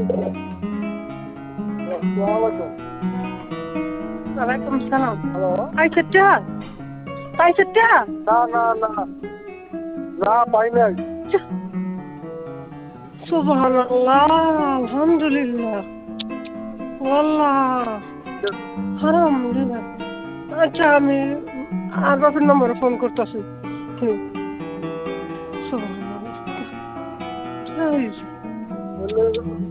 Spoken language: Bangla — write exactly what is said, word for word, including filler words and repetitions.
ওয়ালাইকুম সালাম। হ্যালো, পাইছে টা? পাইছে টা? না না না না পাই নাই। সুবহানাল্লাহ, আলহামদুলিল্লাহ, আল্লাহ হারাম দিনা। আচ্ছা আমি আর বাপের নম্বরে ফোন করতেছি। হুম, সুবহানাল্লাহ।